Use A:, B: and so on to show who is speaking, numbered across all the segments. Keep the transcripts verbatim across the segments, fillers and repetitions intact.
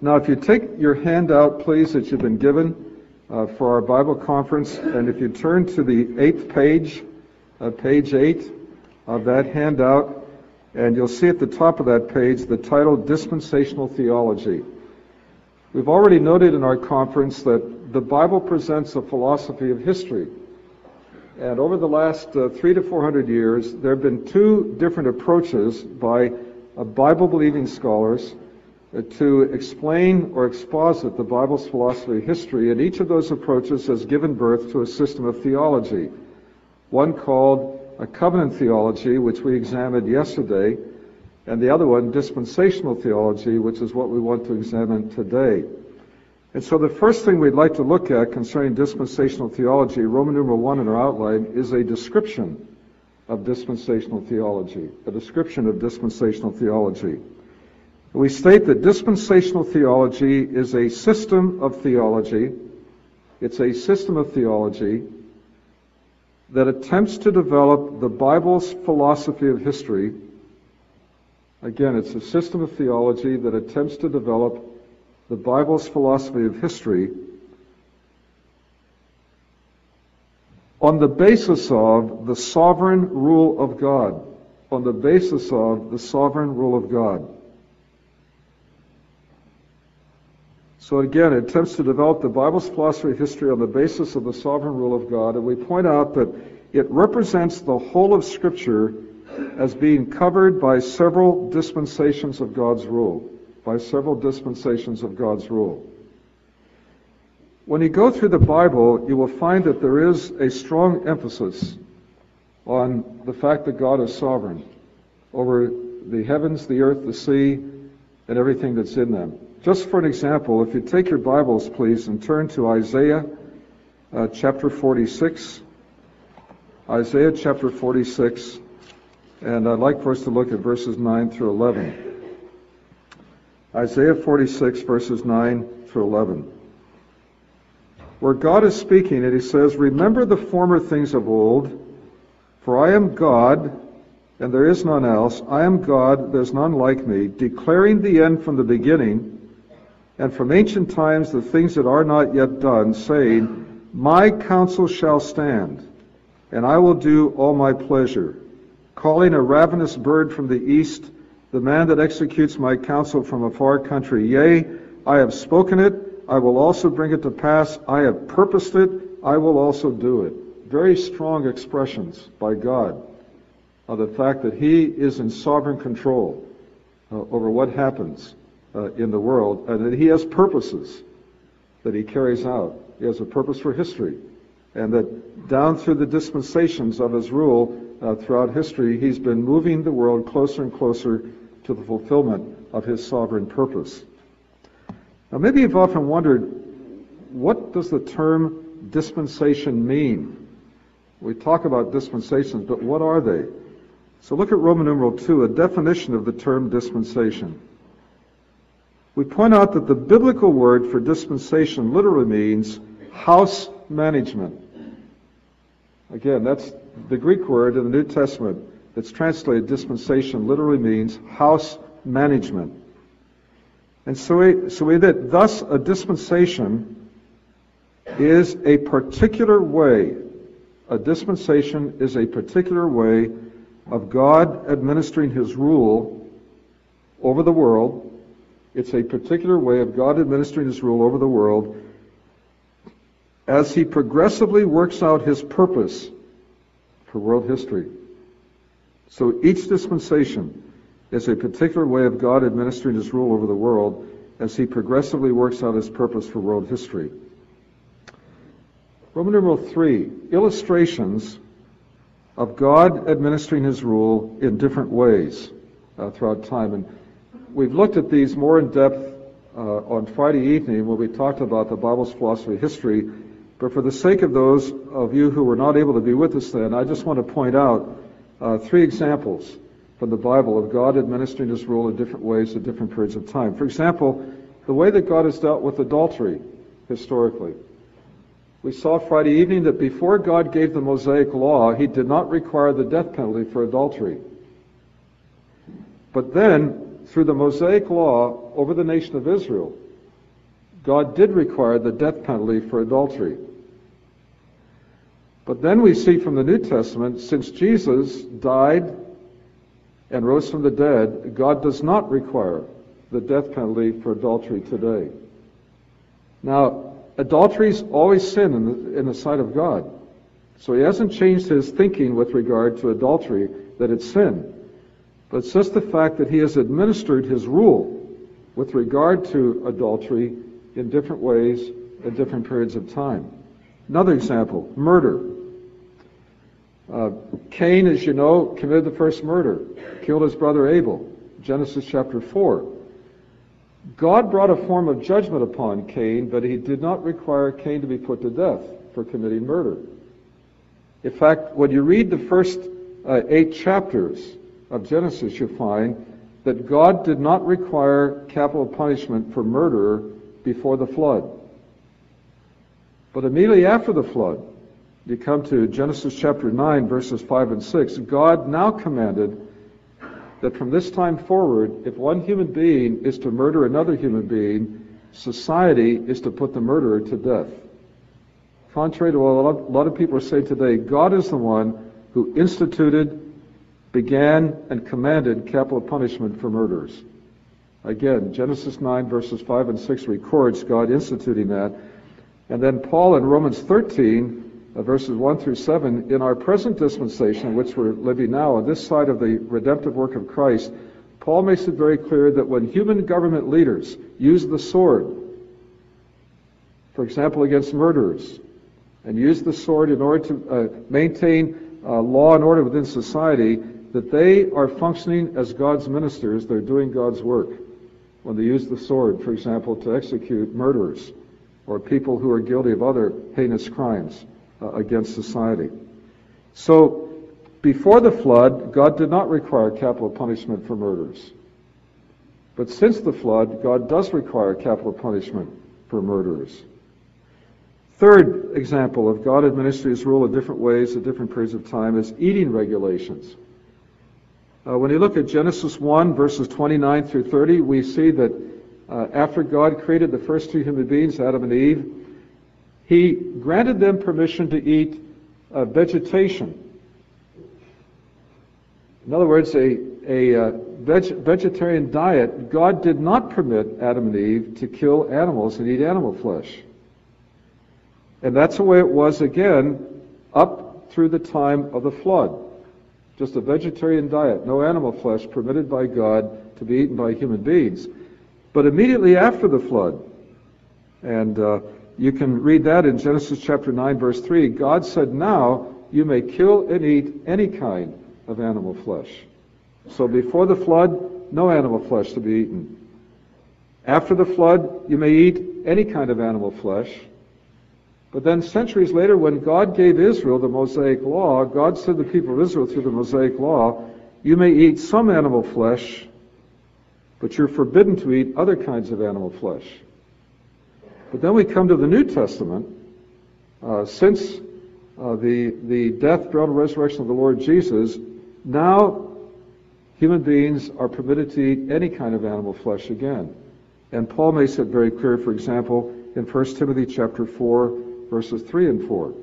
A: Now, if you take your handout, please, that you've been given uh, for our Bible conference, and if you turn to the eighth page, uh, page eight of that handout, and you'll see at the top of that page the title Dispensational Theology. We've already noted in our conference that the Bible presents a philosophy of history. And over the last uh, three to four hundred years, there have been two different approaches by uh, Bible-believing scholars uh, to explain or exposit the Bible's philosophy of history, and each of those approaches has given birth to a system of theology. One called a covenant theology, which we examined yesterday, and the other one, dispensational theology, which is what we want to examine today. And so the first thing we'd like to look at concerning dispensational theology, Roman numeral one in our outline, is a description of dispensational theology, a description of dispensational theology. We state that dispensational theology is a system of theology. It's a system of theology that attempts to develop the Bible's philosophy of history. Again, it's a system of theology that attempts to develop the Bible's philosophy of history on the basis of the sovereign rule of God. On the basis of the sovereign rule of God. So again, it attempts to develop the Bible's philosophy of history on the basis of the sovereign rule of God, and we point out that it represents the whole of Scripture as being covered by several dispensations of God's rule. By several dispensations of God's rule. When you go through the Bible, you will find that there is a strong emphasis on the fact that God is sovereign over the heavens, the earth, the sea, and everything that's in them. Just for an example, if you take your Bibles, please, and turn to Isaiah uh, chapter forty-six. Isaiah chapter forty-six, and I'd like for us to look at verses nine through eleven. Isaiah forty-six, verses nine through eleven. Where God is speaking, and He says, "Remember the former things of old, for I am God, and there is none else. I am God, there's none like me, declaring the end from the beginning, and from ancient times the things that are not yet done, saying, My counsel shall stand, and I will do all my pleasure, calling a ravenous bird from the east, the man that executes my counsel from a far country. Yea, I have spoken it, I will also bring it to pass. I have purposed it, I will also do it." Very strong expressions by God of the fact that He is in sovereign control uh, over what happens uh, in the world, and that He has purposes that He carries out. He has a purpose for history, and that down through the dispensations of His rule uh, throughout history, He's been moving the world closer and closer to the fulfillment of His sovereign purpose. Now, maybe you've often wondered, what does the term dispensation mean? We talk about dispensations, but what are they? So look at Roman numeral two, a definition of the term dispensation. We point out that the biblical word for dispensation literally means house management. Again, that's the Greek word in the New Testament that's translated dispensation literally means house management. And so we, so we that thus a dispensation is a particular way, a dispensation is a particular way of God administering His rule over the world. It's a particular way of God administering His rule over the world as He progressively works out His purpose for world history. So each dispensation is a particular way of God administering His rule over the world as He progressively works out His purpose for world history. Roman numeral three, illustrations of God administering His rule in different ways uh, throughout time. And we've looked at these more in depth uh, on Friday evening when we talked about the Bible's philosophy of history. But for the sake of those of you who were not able to be with us then, I just want to point out Uh, three examples from the Bible of God administering His rule in different ways at different periods of time. For example, the way that God has dealt with adultery historically. We saw Friday evening that before God gave the Mosaic Law, He did not require the death penalty for adultery. But then, through the Mosaic Law over the nation of Israel, God did require the death penalty for adultery. But then we see from the New Testament, since Jesus died and rose from the dead, God does not require the death penalty for adultery today. Now, adultery is always sin in the, in the sight of God. So he hasn't changed his thinking with regard to adultery, that it's sin. But it's just the fact that he has administered his rule with regard to adultery in different ways at different periods of time. Another example, murder. Uh, Cain, as you know, committed the first murder, killed his brother Abel, Genesis chapter four. God brought a form of judgment upon Cain, but he did not require Cain to be put to death for committing murder. In fact, when you read the first uh, eight chapters of Genesis, you find that God did not require capital punishment for murder before the flood. But immediately after the flood, you come to Genesis chapter nine, verses five and six, God now commanded that from this time forward, if one human being is to murder another human being, society is to put the murderer to death. Contrary to what a lot, a lot of people are saying today, God is the one who instituted, began, and commanded capital punishment for murderers. Again, Genesis nine, verses five and six records God instituting that. And then Paul in Romans thirteen, uh, verses one through seven, in our present dispensation, in which we're living now, on this side of the redemptive work of Christ, Paul makes it very clear that when human government leaders use the sword, for example, against murderers, and use the sword in order to uh, maintain uh, law and order within society, that they are functioning as God's ministers. They're doing God's work when they use the sword, for example, to execute murderers or people who are guilty of other heinous crimes uh, against society. So, before the flood, God did not require capital punishment for murderers. But since the flood, God does require capital punishment for murderers. Third example of God administering his rule in different ways at different periods of time is eating regulations. Uh, when you look at Genesis one, verses twenty-nine through thirty, we see that uh, after God created the first two human beings, Adam and Eve, he granted them permission to eat uh, vegetation. In other words, a, a uh, veg- vegetarian diet. God did not permit Adam and Eve to kill animals and eat animal flesh. And that's the way it was, again, up through the time of the flood. Just a vegetarian diet, no animal flesh permitted by God to be eaten by human beings. But immediately after the flood, and uh, you can read that in Genesis chapter nine, verse three, God said, now you may kill and eat any kind of animal flesh. So before the flood, no animal flesh to be eaten. After the flood, you may eat any kind of animal flesh. But then centuries later, when God gave Israel the Mosaic Law, God said to the people of Israel through the Mosaic Law, you may eat some animal flesh, but you're forbidden to eat other kinds of animal flesh. But then we come to the New Testament. Uh, since uh, the, the death, burial, and resurrection of the Lord Jesus, now human beings are permitted to eat any kind of animal flesh again. And Paul makes it very clear, for example, in First Timothy chapter four, verses three and four.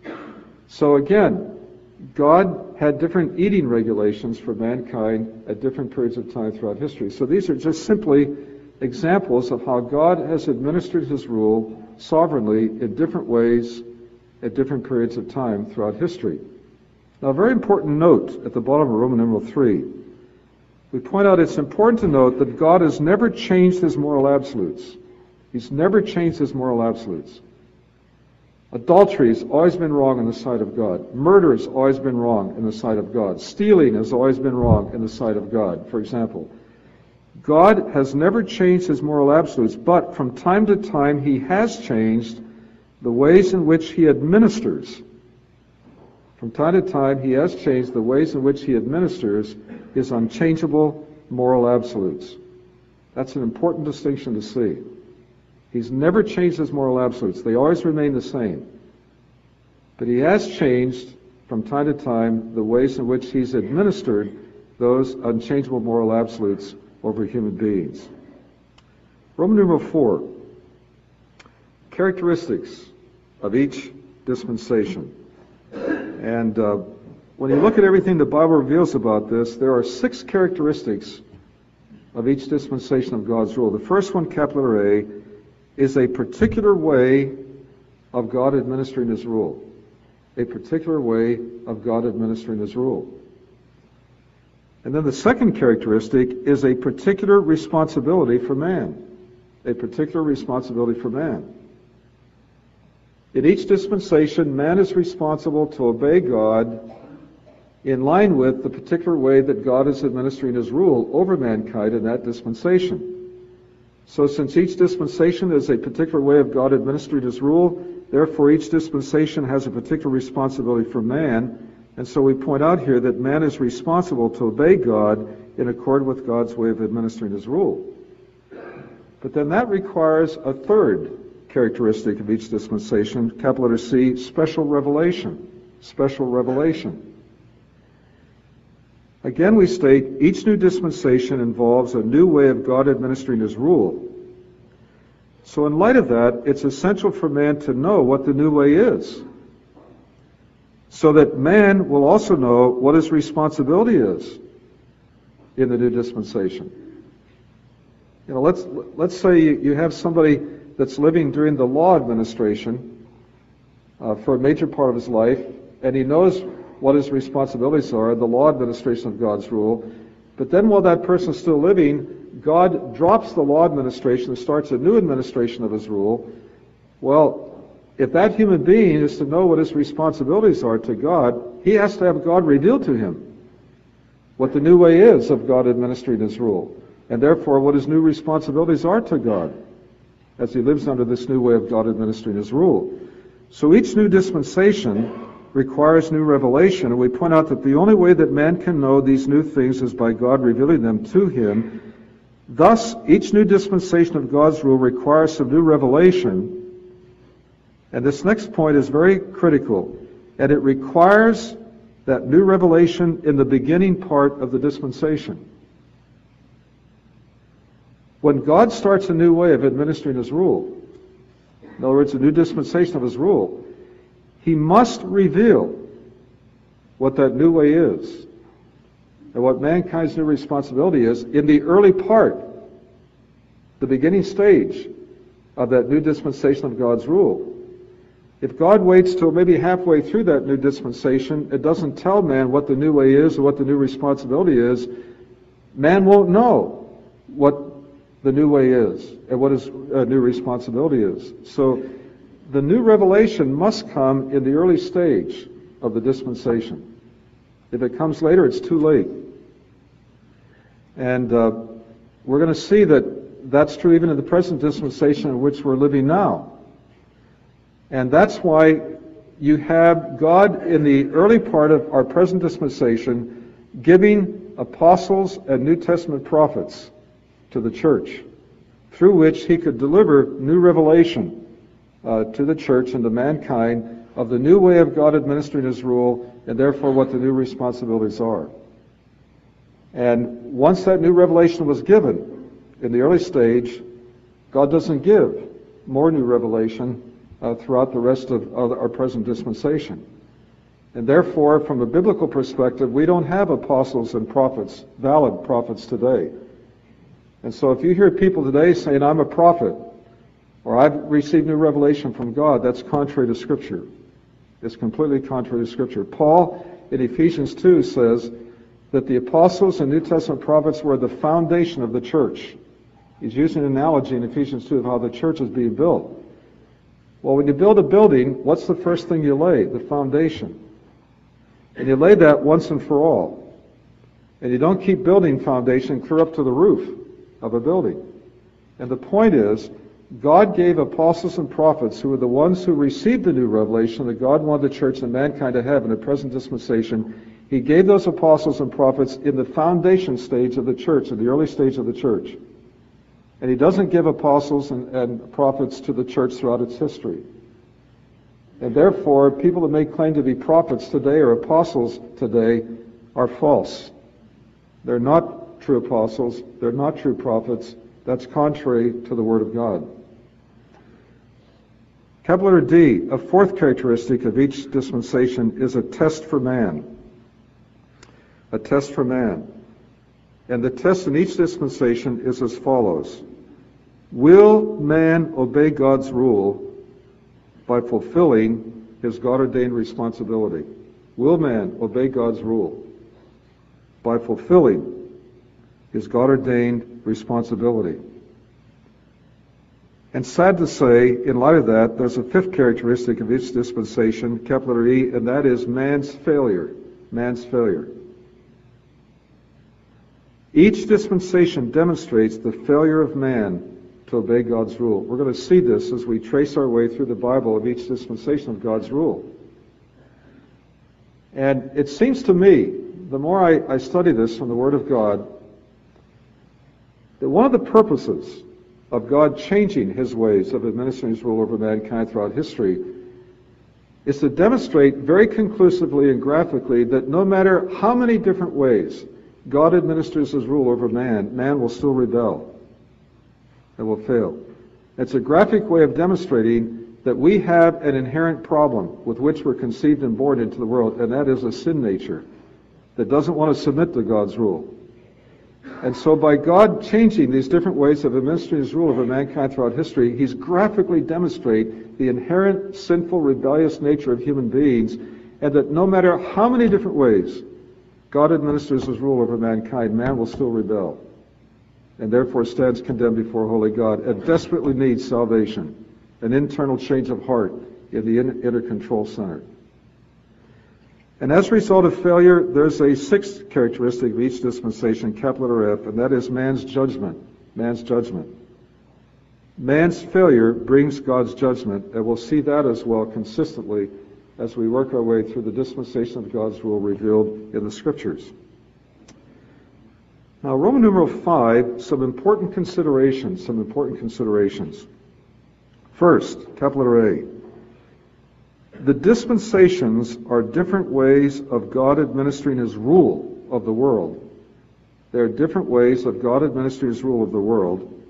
A: So again, God had different eating regulations for mankind at different periods of time throughout history. So these are just simply examples of how God has administered his rule sovereignly in different ways at different periods of time throughout history. Now, a very important note at the bottom of Roman numeral three. We point out it's important to note that God has never changed his moral absolutes. He's never changed his moral absolutes. Adultery has always been wrong in the sight of God. Murder has always been wrong in the sight of God. Stealing has always been wrong in the sight of God, for example. God has never changed his moral absolutes, but from time to time he has changed the ways in which he administers. From time to time he has changed the ways in which he administers his unchangeable moral absolutes. That's an important distinction to see. He's never changed his moral absolutes. They always remain the same. But he has changed from time to time the ways in which he's administered those unchangeable moral absolutes over human beings. Roman numeral four. characteristics of each dispensation. And uh, when you look at everything the Bible reveals about this, there are six characteristics of each dispensation of God's rule. The first one, capital letter A, is a particular way of God administering His rule. A particular way of God administering His rule. And then the second characteristic is a particular responsibility for man. A particular responsibility for man. In each dispensation, man is responsible to obey God in line with the particular way that God is administering His rule over mankind in that dispensation. So since each dispensation is a particular way of God administering His rule, therefore each dispensation has a particular responsibility for man. And so we point out here that man is responsible to obey God in accord with God's way of administering His rule. But then that requires a third characteristic of each dispensation, capital letter C, special revelation. Special revelation. Again, we state each new dispensation involves a new way of God administering His rule. So in light of that, it's essential for man to know what the new way is, so that man will also know what his responsibility is in the new dispensation. You know, let's let's say you, you have somebody that's living during the law administration uh, for a major part of his life, and he knows what his responsibilities are, the law administration of God's rule. But then while that person's still living, God drops the law administration and starts a new administration of His rule. Well, if that human being is to know what his responsibilities are to God, he has to have God reveal to him what the new way is of God administering His rule, and therefore what his new responsibilities are to God as he lives under this new way of God administering His rule. So each new dispensation requires new revelation, and we point out that the only way that man can know these new things is by God revealing them to him. Thus, each new dispensation of God's rule requires some new revelation, and this next point is very critical, and it requires that new revelation in the beginning part of the dispensation. When God starts a new way of administering His rule, in other words, a new dispensation of His rule, He must reveal what that new way is and what mankind's new responsibility is in the early part, the beginning stage of that new dispensation of God's rule. If God waits till maybe halfway through that new dispensation, it doesn't tell man what the new way is or what the new responsibility is, man won't know what the new way is and what his uh, new responsibility is. So the new revelation must come in the early stage of the dispensation. If it comes later, it's too late. And uh, we're going to see that that's true even in the present dispensation in which we're living now. And that's why you have God in the early part of our present dispensation giving apostles and New Testament prophets to the church, through which He could deliver new revelation uh, to the church and to mankind of the new way of God administering His rule, and therefore what the new responsibilities are. And once that new revelation was given in the early stage, God doesn't give more new revelation uh, throughout the rest of, of our present dispensation. And therefore, from a biblical perspective, we don't have apostles and prophets, valid prophets today. And so if you hear people today saying, I'm a prophet, or I've received new revelation from God, that's contrary to Scripture. It's completely contrary to Scripture. Paul, in Ephesians two, says that the apostles and New Testament prophets were the foundation of the church. He's using an analogy in Ephesians two of how the church is being built. Well, when you build a building, what's the first thing you lay? The foundation. And you lay that once and for all. And you don't keep building foundation clear up to the roof of a building. And the point is, God gave apostles and prophets who were the ones who received the new revelation that God wanted the church and mankind to have in the present dispensation. He gave those apostles and prophets in the foundation stage of the church, in the early stage of the church. And He doesn't give apostles and, and prophets to the church throughout its history. And therefore, people that make claim to be prophets today or apostles today are false. They're not true apostles. They're not true prophets. That's contrary to the Word of God. Capital letter D, a fourth characteristic of each dispensation is a test for man. A test for man. And the test in each dispensation is as follows. Will man obey God's rule by fulfilling his God-ordained responsibility? Will man obey God's rule by fulfilling his God-ordained responsibility? And sad to say, in light of that, there's a fifth characteristic of each dispensation, capital letter E, and that is man's failure. Man's failure. Each dispensation demonstrates the failure of man to obey God's rule. We're going to see this as we trace our way through the Bible of each dispensation of God's rule. And it seems to me, the more I, I study this from the Word of God, that one of the purposes of God changing His ways of administering His rule over mankind throughout history is to demonstrate very conclusively and graphically that no matter how many different ways God administers His rule over man, man will still rebel and will fail. It's a graphic way of demonstrating that we have an inherent problem with which we're conceived and born into the world, and that is a sin nature that doesn't want to submit to God's rule. And so by God changing these different ways of administering His rule over mankind throughout history, He's graphically demonstrated the inherent sinful, rebellious nature of human beings, and that no matter how many different ways God administers His rule over mankind, man will still rebel, and therefore stands condemned before holy God, and desperately needs salvation, an internal change of heart in the inner control center. And as a result of failure, there's a sixth characteristic of each dispensation, capital letter F, and that is man's judgment. Man's judgment. Man's failure brings God's judgment, and we'll see that as well consistently as we work our way through the dispensation of God's rule revealed in the Scriptures. Now, Roman numeral five, some important considerations, some important considerations. First, capital letter A. The dispensations are different ways of God administering His rule of the world. There are different ways of God administering His rule of the world,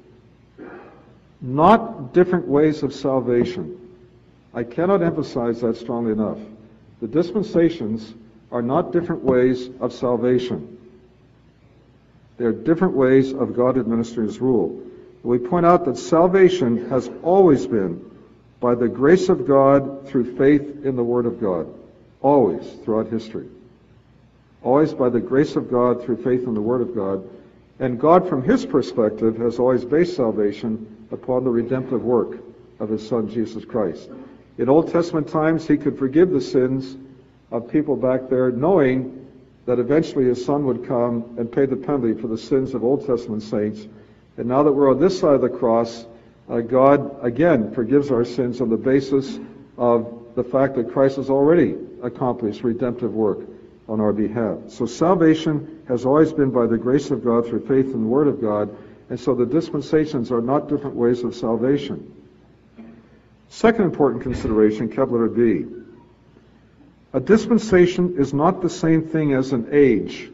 A: not different ways of salvation. I cannot emphasize that strongly enough. The dispensations are not different ways of salvation. They are different ways of God administering His rule. We point out that salvation has always been by the grace of God through faith in the Word of God. Always, throughout history. Always by the grace of God through faith in the Word of God. And God, from His perspective, has always based salvation upon the redemptive work of His Son, Jesus Christ. In Old Testament times, He could forgive the sins of people back there, knowing that eventually His Son would come and pay the penalty for the sins of Old Testament saints. And now that we're on this side of the cross, Uh, God, again, forgives our sins on the basis of the fact that Christ has already accomplished redemptive work on our behalf. So salvation has always been by the grace of God through faith in the Word of God, and so the dispensations are not different ways of salvation. Second important consideration, capital letter B. A dispensation is not the same thing as an age.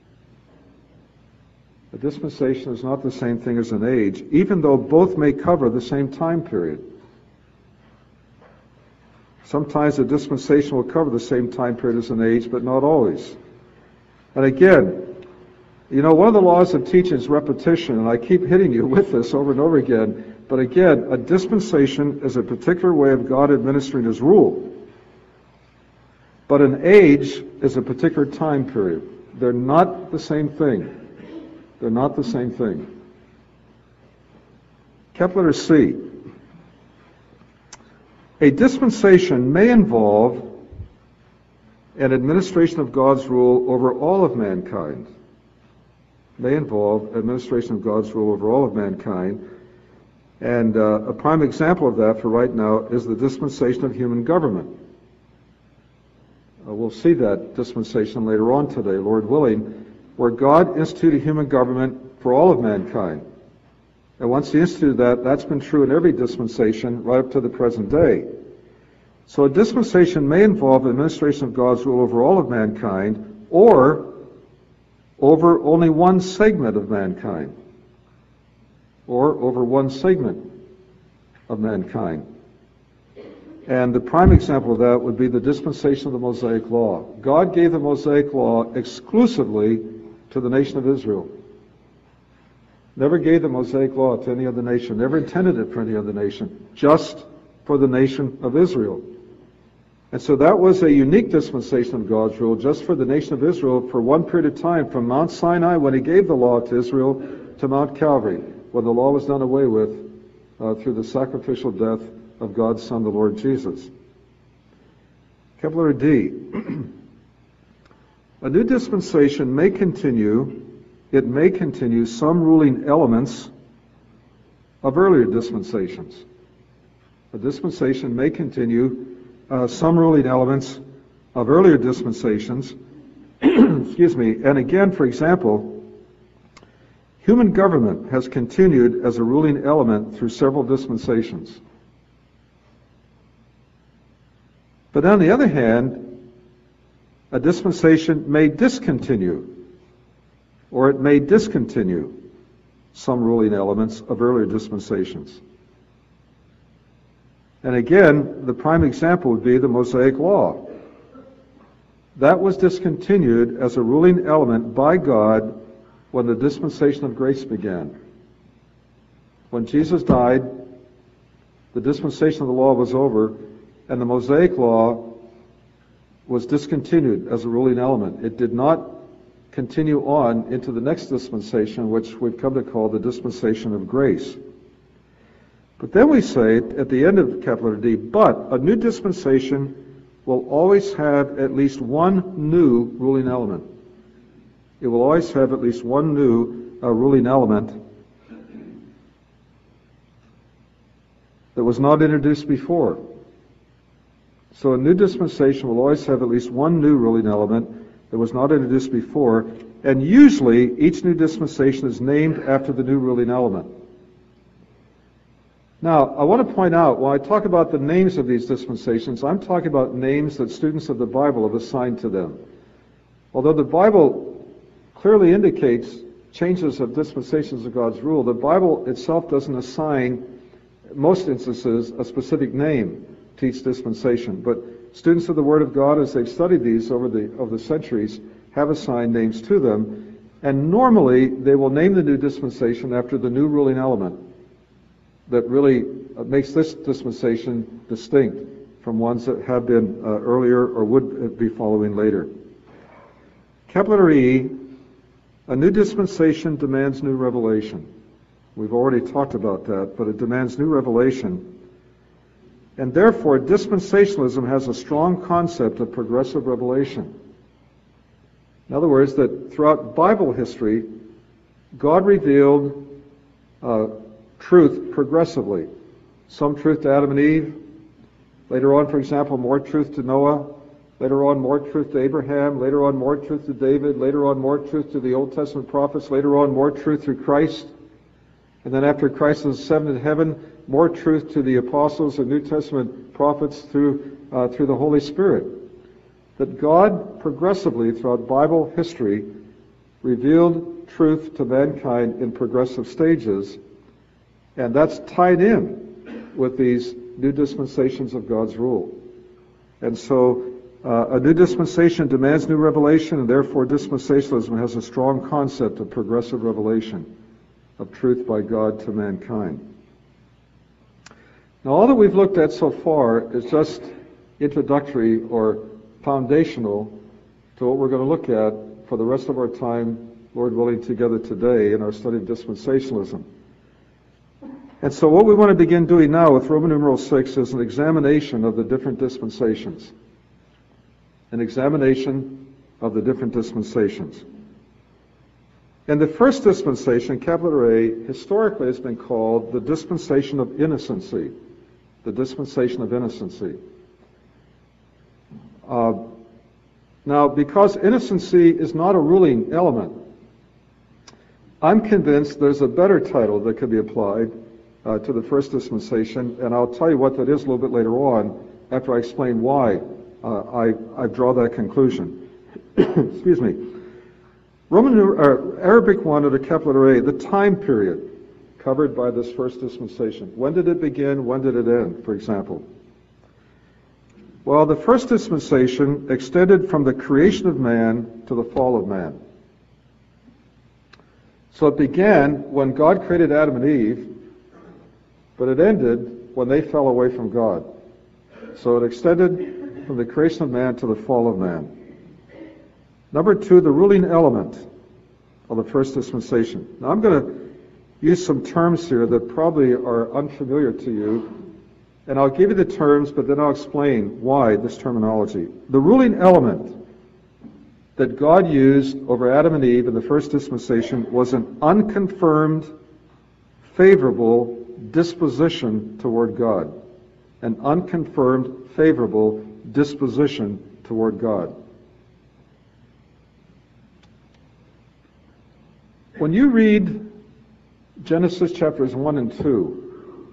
A: A dispensation is not the same thing as an age, even though both may cover the same time period. Sometimes a dispensation will cover the same time period as an age, but not always. And again, you know, one of the laws of teaching is repetition, and I keep hitting you with this over and over again. But again, a dispensation is a particular way of God administering His rule. But an age is a particular time period. They're not the same thing. They're not the same thing. Capital letter C. A dispensation may involve an administration of God's rule over all of mankind. May involve administration of God's rule over all of mankind. And uh, a prime example of that for right now is the dispensation of human government. Uh, we'll see that dispensation later on today, Lord willing, where God instituted human government for all of mankind. And once He instituted that, that's been true in every dispensation right up to the present day. So a dispensation may involve administration of God's rule over all of mankind, or over only one segment of mankind, or over one segment of mankind. And the prime example of that would be the dispensation of the Mosaic Law. God gave the Mosaic Law exclusively to the nation of Israel. Never gave the Mosaic Law to any other nation. Never intended it for any other nation. Just for the nation of Israel. And so that was a unique dispensation of God's rule, just for the nation of Israel for one period of time, from Mount Sinai, when he gave the law to Israel, to Mount Calvary, when the law was done away with uh, through the sacrificial death of God's Son, the Lord Jesus. Capital letter D. A new dispensation may continue, it may continue some ruling elements of earlier dispensations. A dispensation may continue uh, some ruling elements of earlier dispensations. Excuse me. And again, for example, human government has continued as a ruling element through several dispensations. But on the other hand, a dispensation may discontinue, or it may discontinue some ruling elements of earlier dispensations. And again, the prime example would be the Mosaic Law. That was discontinued as a ruling element by God when the dispensation of grace began. When Jesus died, the dispensation of the law was over, and the Mosaic Law was discontinued as a ruling element. It did not continue on into the next dispensation, which we've come to call the dispensation of grace. But then we say at the end of capital letter D, but a new dispensation will always have at least one new ruling element. It will always have at least one new uh, ruling element that was not introduced before. So a new dispensation will always have at least one new ruling element that was not introduced before, and usually each new dispensation is named after the new ruling element. Now, I want to point out, when I talk about the names of these dispensations, I'm talking about names that students of the Bible have assigned to them. Although the Bible clearly indicates changes of dispensations of God's rule, the Bible itself doesn't assign, in most instances, a specific name to each dispensation. But students of the Word of God, as they've studied these over the, over the centuries, have assigned names to them. And normally, they will name the new dispensation after the new ruling element that really makes this dispensation distinct from ones that have been uh, earlier or would be following later. Capital letter E, a new dispensation demands new revelation. We've already talked about that, but it demands new revelation. And therefore, dispensationalism has a strong concept of progressive revelation. In other words, that throughout Bible history, God revealed uh, truth progressively. Some truth to Adam and Eve. Later on, for example, more truth to Noah. Later on, more truth to Abraham. Later on, more truth to David. Later on, more truth to the Old Testament prophets. Later on, more truth through Christ. And then after Christ was ascended to heaven, more truth to the apostles and New Testament prophets through uh, through the Holy Spirit. That God progressively, throughout Bible history, revealed truth to mankind in progressive stages. And that's tied in with these new dispensations of God's rule. And so uh, a new dispensation demands new revelation, and therefore dispensationalism has a strong concept of progressive revelation of truth by God to mankind. Now, all that we've looked at so far is just introductory or foundational to what we're going to look at for the rest of our time, Lord willing, together today in our study of dispensationalism. And so what we want to begin doing now with Roman numeral six is an examination of the different dispensations. An examination of the different dispensations. And the first dispensation, capital letter A, historically has been called the dispensation of innocency. The dispensation of innocency. Uh, now, because innocency is not a ruling element, I'm convinced there's a better title that could be applied uh, to the first dispensation, and I'll tell you what that is a little bit later on after I explain why uh, I, I draw that conclusion. Excuse me. Roman uh, Arabic one under capital letter A, the time period covered by this first dispensation. When did it begin? When did it end, for example? Well, the first dispensation extended from the creation of man to the fall of man. So it began when God created Adam and Eve, but it ended when they fell away from God. So it extended from the creation of man to the fall of man. Number two, the ruling element of the first dispensation. Now I'm going to use some terms here that probably are unfamiliar to you, and I'll give you the terms, but then I'll explain why this terminology. The ruling element that God used over Adam and Eve in the first dispensation was an unconfirmed, favorable disposition toward God. An unconfirmed, favorable disposition toward God. When you read Genesis chapters one and two,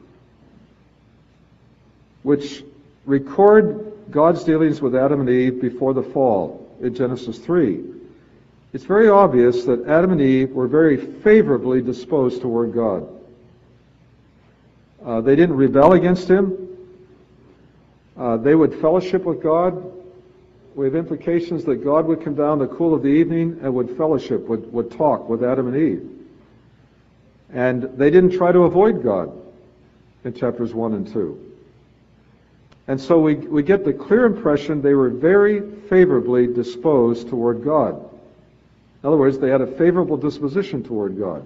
A: which record God's dealings with Adam and Eve before the fall in Genesis three, it's very obvious that Adam and Eve were very favorably disposed toward God. Uh, they didn't rebel against Him. Uh, they would fellowship with God. We have implications that God would come down in the cool of the evening and would fellowship, would, would talk with Adam and Eve. And they didn't try to avoid God in chapters one and two. And so we, we get the clear impression they were very favorably disposed toward God. In other words, they had a favorable disposition toward God.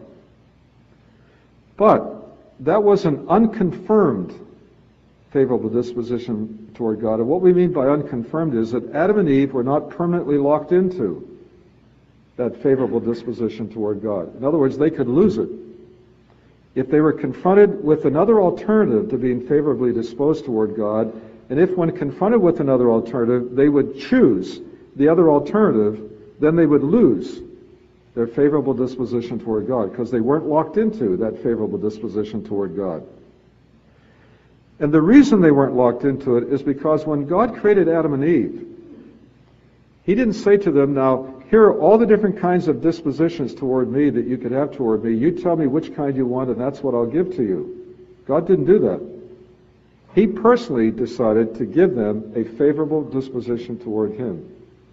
A: But that was an unconfirmed favorable disposition toward God. And what we mean by unconfirmed is that Adam and Eve were not permanently locked into that favorable disposition toward God. In other words, they could lose it. If they were confronted with another alternative to being favorably disposed toward God, and if when confronted with another alternative, they would choose the other alternative, then they would lose their favorable disposition toward God, because they weren't locked into that favorable disposition toward God. And the reason they weren't locked into it is because when God created Adam and Eve, He didn't say to them, now, here are all the different kinds of dispositions toward me that you could have toward me. You tell me which kind you want, and that's what I'll give to you. God didn't do that. He personally decided to give them a favorable disposition toward Him.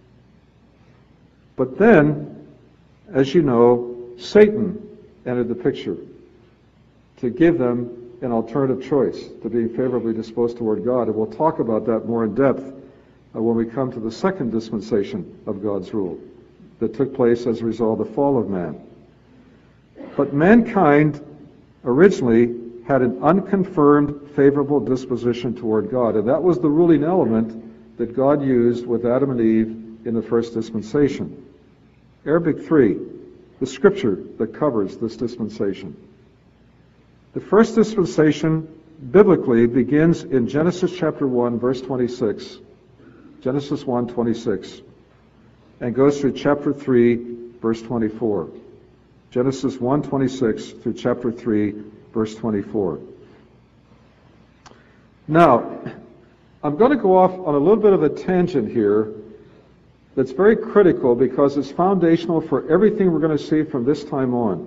A: But then, as you know, Satan entered the picture to give them an alternative choice to being favorably disposed toward God. And we'll talk about that more in depth uh, when we come to the second dispensation of God's rule that took place as a result of the fall of man. But mankind originally had an unconfirmed favorable disposition toward God, and that was the ruling element that God used with Adam and Eve in the first dispensation. Arabic three, the scripture that covers this dispensation. The first dispensation biblically begins in Genesis chapter one, verse twenty-six. Genesis one, twenty-six. And goes through chapter three, verse twenty-four. Genesis one, twenty-six through chapter three, verse twenty-four. Now, I'm going to go off on a little bit of a tangent here that's very critical because it's foundational for everything we're going to see from this time on.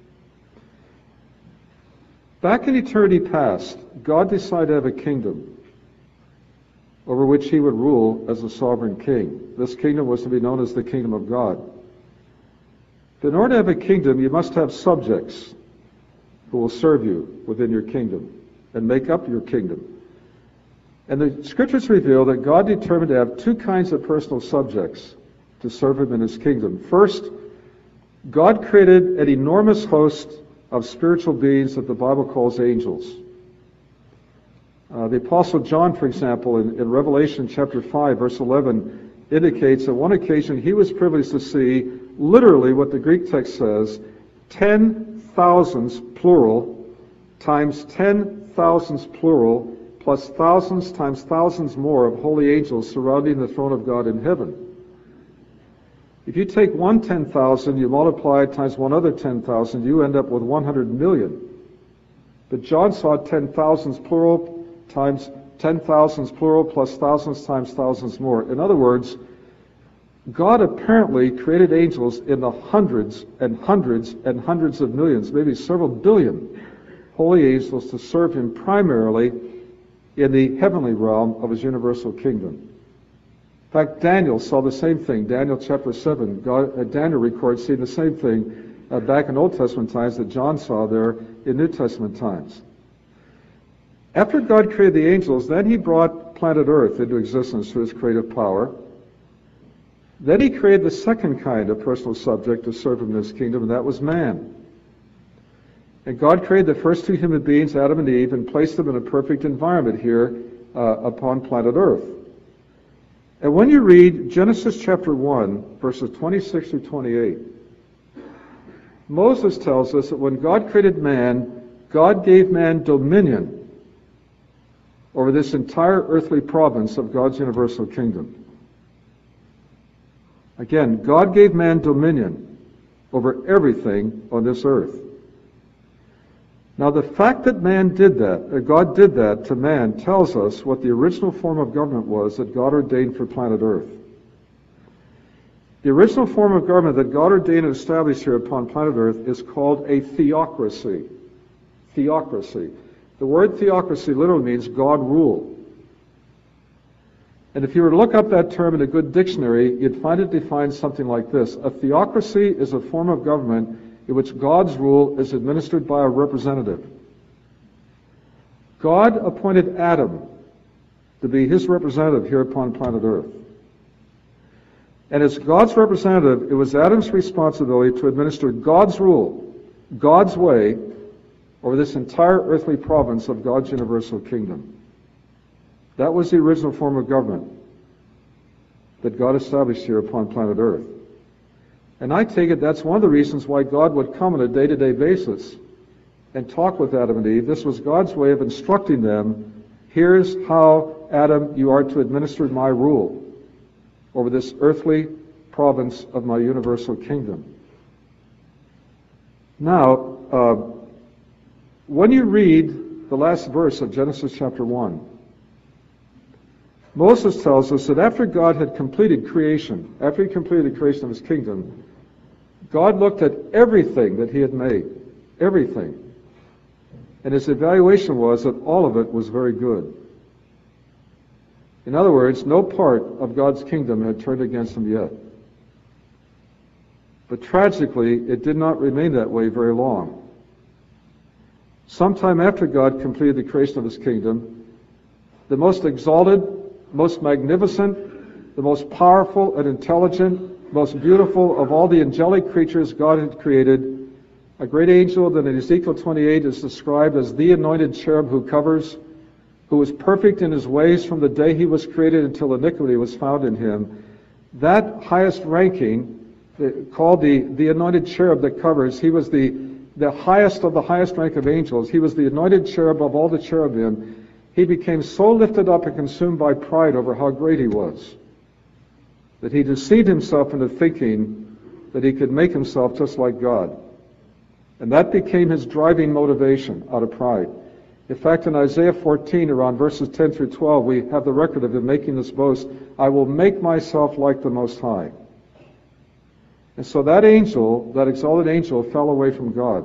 A: Back in eternity past, God decided to have a kingdom over which He would rule as a sovereign king. This kingdom was to be known as the kingdom of God. But in order to have a kingdom, you must have subjects who will serve you within your kingdom and make up your kingdom. And the scriptures reveal that God determined to have two kinds of personal subjects to serve Him in His kingdom. First, God created an enormous host of spiritual beings that the Bible calls angels. Uh, the Apostle John, for example, in, in Revelation chapter five, verse eleven, indicates on one occasion he was privileged to see literally what the Greek text says, ten thousands plural times ten thousands plural plus thousands times thousands more of holy angels surrounding the throne of God in heaven. If you take one ten thousand, you multiply it times one other ten thousand, you end up with one hundred million. But John saw ten thousands plural times ten thousands plural plus thousands times thousands more. In other words, God apparently created angels in the hundreds and hundreds and hundreds of millions, maybe several billion holy angels to serve Him primarily in the heavenly realm of his universal kingdom. In fact, Daniel saw the same thing. Daniel chapter seven, God, uh, Daniel records seeing the same thing uh, back in Old Testament times that John saw there in New Testament times. After God created the angels, then he brought planet Earth into existence through his creative power. Then he created the second kind of personal subject to serve him in his kingdom, and that was man. And God created the first two human beings, Adam and Eve, and placed them in a perfect environment here uh, upon planet Earth. And when you read Genesis chapter one, verses twenty-six through twenty-eight, Moses tells us that when God created man, God gave man dominion over this entire earthly province of God's universal kingdom. Again, God gave man dominion over everything on this earth. Now, the fact that man did that, or God did that to man, tells us what the original form of government was that God ordained for planet Earth. The original form of government that God ordained and established here upon planet Earth is called a theocracy. Theocracy. The word theocracy literally means God rule. And if you were to look up that term in a good dictionary, you'd find it defined something like this. A theocracy is a form of government in which God's rule is administered by a representative. God appointed Adam to be his representative here upon planet Earth. And as God's representative, it was Adam's responsibility to administer God's rule, God's way, over this entire earthly province of God's universal kingdom. That was the original form of government that God established here upon planet Earth. And I take it that's one of the reasons why God would come on a day-to-day basis and talk with Adam and Eve. This was God's way of instructing them, here's how, Adam, you are to administer my rule over this earthly province of my universal kingdom. Now, uh, when you read the last verse of Genesis chapter one, Moses tells us that after God had completed creation, after he completed the creation of his kingdom, God looked at everything that he had made, everything. And his evaluation was that all of it was very good. In other words, no part of God's kingdom had turned against him yet. But tragically, it did not remain that way very long. Sometime after God completed the creation of his kingdom, the most exalted, most magnificent, the most powerful and intelligent, most beautiful of all the angelic creatures God had created, a great angel that in Ezekiel twenty-eight is described as the anointed cherub who covers, who was perfect in his ways from the day he was created until iniquity was found in him. That highest ranking, called the, the anointed cherub that covers, he was the, the highest of the highest rank of angels. He was the anointed cherub of all the cherubim. He became so lifted up and consumed by pride over how great he was that he deceived himself into thinking that he could make himself just like God. And that became his driving motivation out of pride. In fact, in Isaiah fourteen, around verses ten through twelve, we have the record of him making this boast, I will make myself like the Most High. And so that angel, that exalted angel, fell away from God.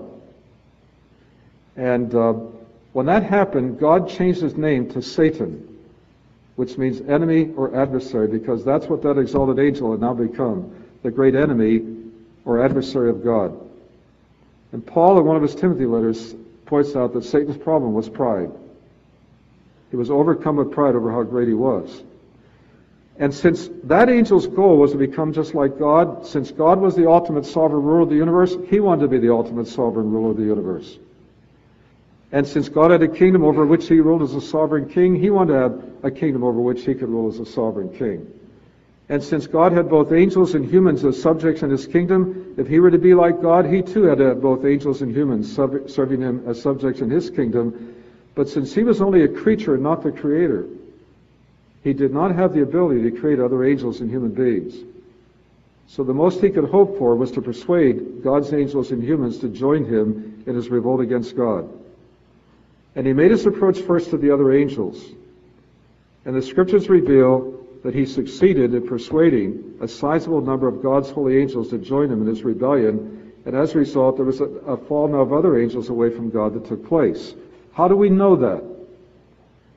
A: And uh, when that happened, God changed his name to Satan, which means enemy or adversary, because that's what that exalted angel had now become, the great enemy or adversary of God. And Paul, in one of his Timothy letters, points out that Satan's problem was pride. He was overcome with pride over how great he was. And since that angel's goal was to become just like God, since God was the ultimate sovereign ruler of the universe, he wanted to be the ultimate sovereign ruler of the universe. And since God had a kingdom over which he ruled as a sovereign king, he wanted to have a kingdom over which he could rule as a sovereign king. And since God had both angels and humans as subjects in his kingdom, if he were to be like God, he too had to have both angels and humans sub- serving him as subjects in his kingdom. But since he was only a creature and not the creator, he did not have the ability to create other angels and human beings. So the most he could hope for was to persuade God's angels and humans to join him in his revolt against God. And he made his approach first to the other angels. And the scriptures reveal that he succeeded in persuading a sizable number of God's holy angels to join him in his rebellion. And as a result, there was a, a fall now of other angels away from God that took place. How do we know that?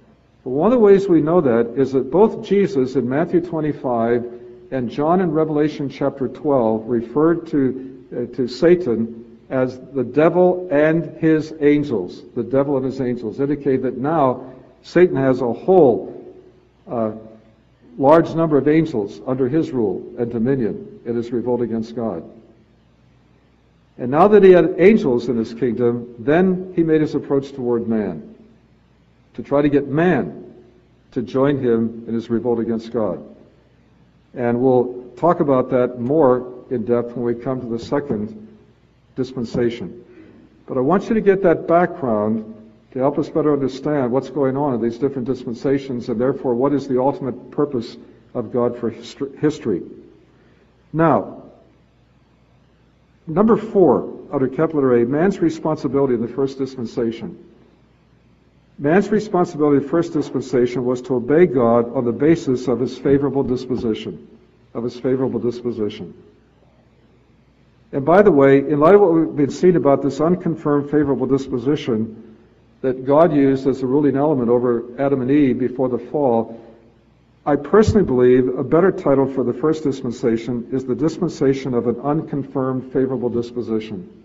A: But one of the ways we know that is that both Jesus in Matthew twenty-five and John in Revelation chapter twelve referred to, uh, to Satan as the devil and his angels. The devil and his angels indicate that now Satan has a whole uh, large number of angels under his rule and dominion in his revolt against God. And now that he had angels in his kingdom, then he made his approach toward man, to try to get man to join him in his revolt against God. And we'll talk about that more in depth when we come to the second dispensation. But I want you to get that background to help us better understand what's going on in these different dispensations, and therefore what is the ultimate purpose of God for history. Now, number four, under capital letter A, man's responsibility in the first dispensation. Man's responsibility in the first dispensation was to obey God on the basis of his favorable disposition. Of his favorable disposition. And by the way, in light of what we've been seeing about this unconfirmed favorable disposition that God used as the ruling element over Adam and Eve before the fall, I personally believe a better title for the first dispensation is the dispensation of an unconfirmed favorable disposition.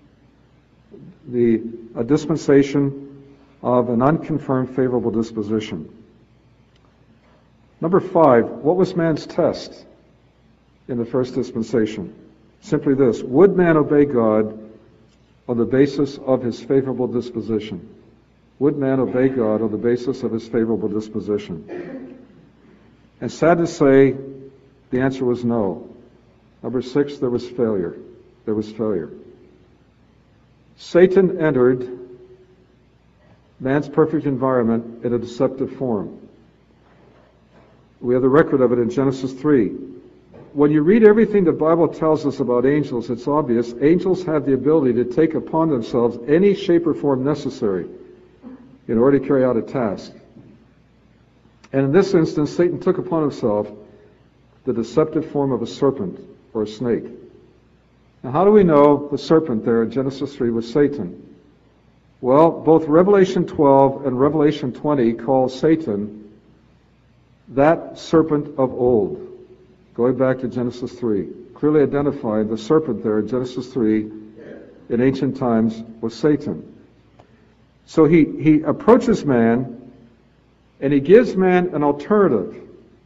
A: The a dispensation of an unconfirmed favorable disposition. Number five, what was man's test in the first dispensation? Simply this: would man obey God on the basis of his favorable disposition? Would man obey God on the basis of his favorable disposition? And sad to say, the answer was no. Number six, there was failure. There was failure. Satan entered man's perfect environment in a deceptive form. We have the record of it in Genesis three. When you read everything the Bible tells us about angels, it's obvious angels have the ability to take upon themselves any shape or form necessary in order to carry out a task. And in this instance, Satan took upon himself the deceptive form of a serpent or a snake. Now, how do we know the serpent there in Genesis three was Satan? Well, both Revelation twelve and Revelation twenty call Satan that serpent of old. Going back to Genesis three, clearly identifying the serpent there in Genesis three in ancient times was Satan. So he, he approaches man, and he gives man an alternative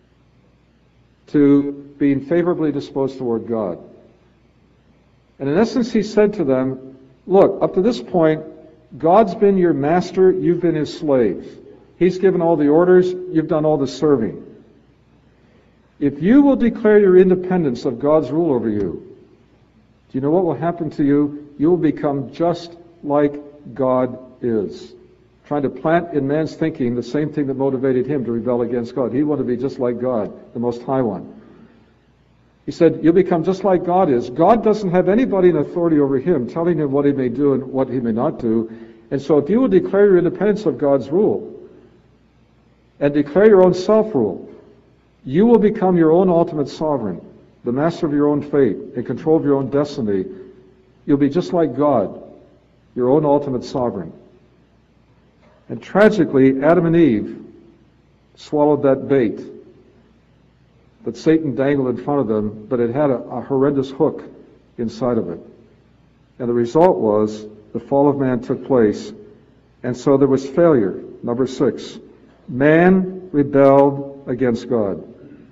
A: to being favorably disposed toward God. And in essence, he said to them, look, up to this point, God's been your master, you've been his slaves. He's given all the orders, you've done all the serving. If you will declare your independence of God's rule over you, do you know what will happen to you? You will become just like God is. Trying to plant in man's thinking the same thing that motivated him to rebel against God. He wanted to be just like God, the Most High One. He said, you'll become just like God is. God doesn't have anybody in authority over him, telling him what he may do and what he may not do. And so if you will declare your independence of God's rule and declare your own self-rule, you will become your own ultimate sovereign, the master of your own fate, in control of your own destiny. You'll be just like God, your own ultimate sovereign. And tragically, Adam and Eve swallowed that bait that Satan dangled in front of them, but it had a, a horrendous hook inside of it. And the result was the fall of man took place, and so there was failure. Number six, man rebelled against God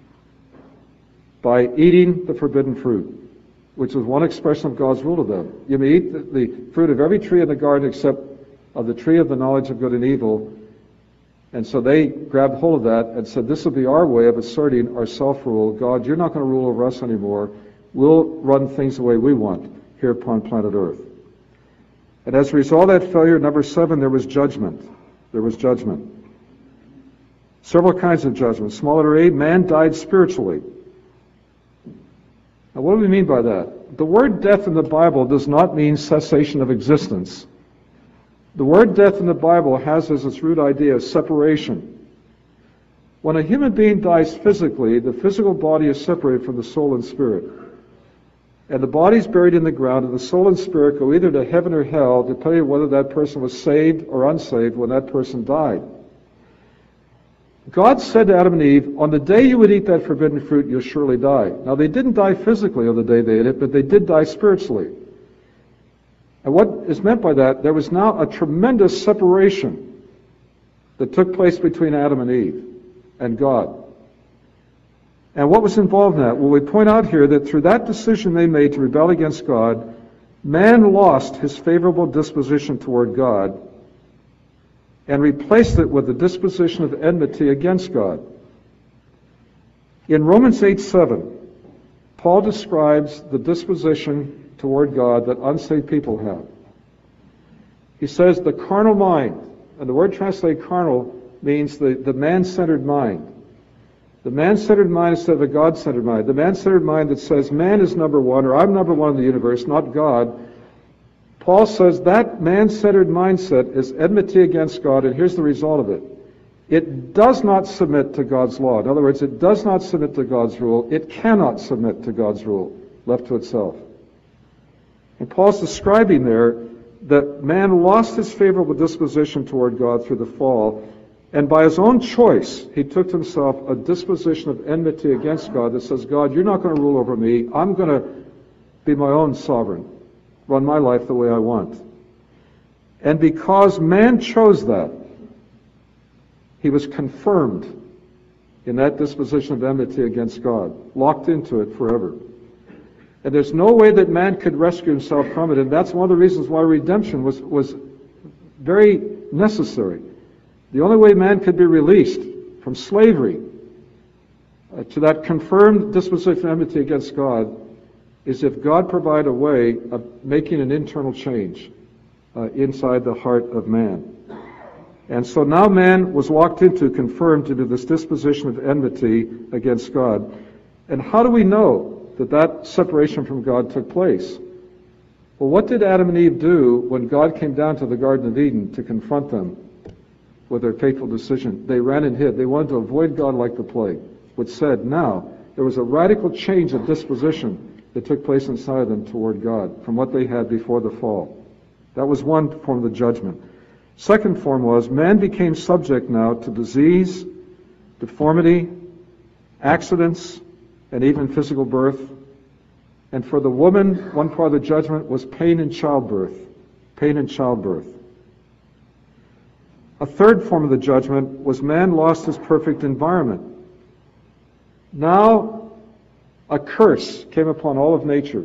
A: by eating the forbidden fruit, which was one expression of God's rule to them. You may eat the, the fruit of every tree in the garden except of the tree of the knowledge of good and evil. And so they grabbed hold of that and said, this will be our way of asserting our self-rule. God, you're not going to rule over us anymore. We'll run things the way we want here upon planet Earth. And as a result of that failure, number seven, there was judgment. There was judgment. Several kinds of judgment. Small letter A, man died spiritually. Now, what do we mean by that? The word death in the Bible does not mean cessation of existence. The word death in the Bible has as its root idea separation. When a human being dies physically, the physical body is separated from the soul and spirit. And the body is buried in the ground, and the soul and spirit go either to heaven or hell, depending on whether that person was saved or unsaved when that person died. God said to Adam and Eve, on the day you would eat that forbidden fruit, you'll surely die. Now, they didn't die physically on the day they ate it, but they did die spiritually. And what is meant by that, there was now a tremendous separation that took place between Adam and Eve and God. And what was involved in that? Well, we point out here that through that decision they made to rebel against God, man lost his favorable disposition toward God and replaced it with the disposition of enmity against God. In Romans eight seven, Paul describes the disposition toward God that unsaved people have. He says the carnal mind, and the word translated carnal means the, the man-centered mind. The man-centered mind instead of a God-centered mind. The man-centered mind that says man is number one, or I'm number one in the universe, not God. Paul says that man-centered mindset is enmity against God, and here's the result of it. It does not submit to God's law. In other words, it does not submit to God's rule. It cannot submit to God's rule, left to itself. And Paul's describing there that man lost his favorable disposition toward God through the fall, and by his own choice, he took to himself a disposition of enmity against God that says, God, you're not going to rule over me. I'm going to be my own sovereign, run my life the way I want. And because man chose that, he was confirmed in that disposition of enmity against God, locked into it forever. And there's no way that man could rescue himself from it, and that's one of the reasons why redemption was, was very necessary. The only way man could be released from slavery uh, to that confirmed disposition of enmity against God is if God provided a way of making an internal change uh, inside the heart of man. And so now man was locked into, confirmed into this disposition of enmity against God. And how do we know that that separation from God took place? Well, what did Adam and Eve do when God came down to the Garden of Eden to confront them with their fateful decision? They ran and hid. They wanted to avoid God like the plague, which said now there was a radical change of disposition that took place inside of them toward God from what they had before the fall. That was one form of the judgment. Second form was man became subject now to disease, deformity, accidents, and even physical birth. And for the woman, one part of the judgment was pain in childbirth. Pain in childbirth. A third form of the judgment was man lost his perfect environment. Now, a curse came upon all of nature.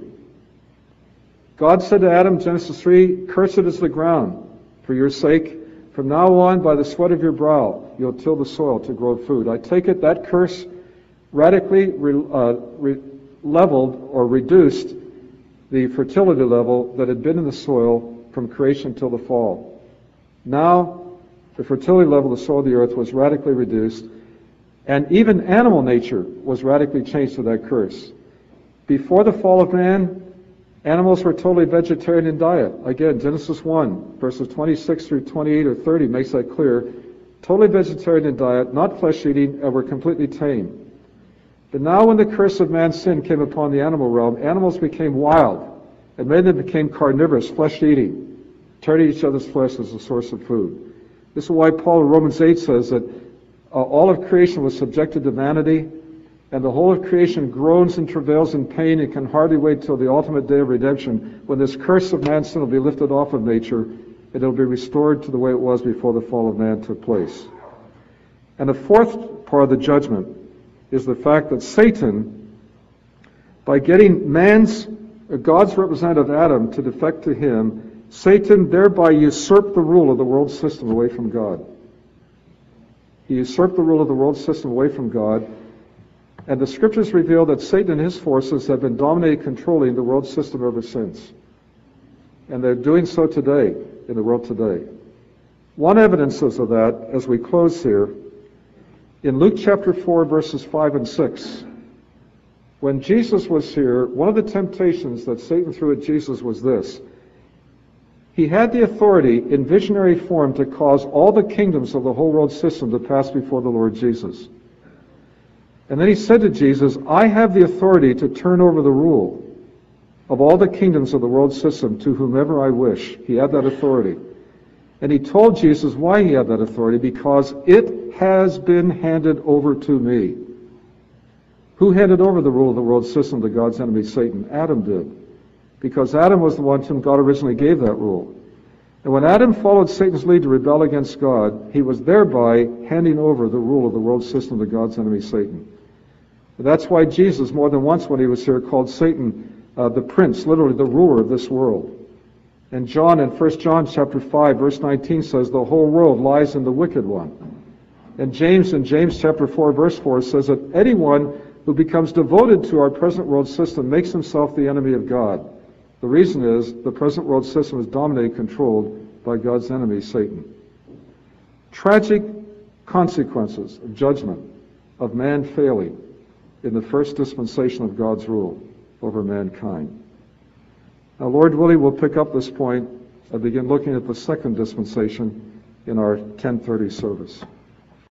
A: God said to Adam, Genesis three, cursed is the ground for your sake. From now on, by the sweat of your brow, you'll till the soil to grow food. I take it that curse radically re, uh, re, leveled or reduced the fertility level that had been in the soil from creation till the fall. Now, the fertility level of the soil of the earth was radically reduced, and even animal nature was radically changed to that curse. Before the fall of man, animals were totally vegetarian in diet. Again, Genesis one, verses twenty-six through twenty-eight or thirty makes that clear. Totally vegetarian in diet, not flesh-eating, and were completely tame. But now when the curse of man's sin came upon the animal realm, animals became wild, and many of them became carnivorous, flesh-eating, turning each other's flesh as a source of food. This is why Paul in Romans eight says that uh, all of creation was subjected to vanity, and the whole of creation groans and travails in pain and can hardly wait till the ultimate day of redemption, when this curse of man's sin will be lifted off of nature, and it'll be restored to the way it was before the fall of man took place. And the fourth part of the judgment is the fact that Satan, by getting man's, or God's representative Adam to defect to him, Satan thereby usurped the rule of the world system away from God. He usurped the rule of the world system away from God, and the scriptures reveal that Satan and his forces have been dominating, controlling the world system ever since. And they're doing so today, in the world today. One evidence of that, as we close here, in Luke chapter four, verses five and six, when Jesus was here, one of the temptations that Satan threw at Jesus was this. He had the authority in visionary form to cause all the kingdoms of the whole world system to pass before the Lord Jesus. And then he said to Jesus, I have the authority to turn over the rule of all the kingdoms of the world system to whomever I wish. He had that authority. And he told Jesus why he had that authority, because it has been handed over to me. Who handed over the rule of the world system to God's enemy, Satan? Adam did. Because Adam was the one to whom God originally gave that rule. And when Adam followed Satan's lead to rebel against God, he was thereby handing over the rule of the world system to God's enemy, Satan. And that's why Jesus, more than once when he was here, called Satan uh, the prince, literally the ruler of this world. And John, in First John chapter five, verse nineteen says, the whole world lies in the wicked one. And James, in James chapter four, verse four, says that anyone who becomes devoted to our present world system makes himself the enemy of God. The reason is the present world system is dominated and controlled by God's enemy, Satan. Tragic consequences of judgment of man failing in the first dispensation of God's rule over mankind. Now, Lord willing, we'll pick up this point and begin looking at the second dispensation in our ten thirty service.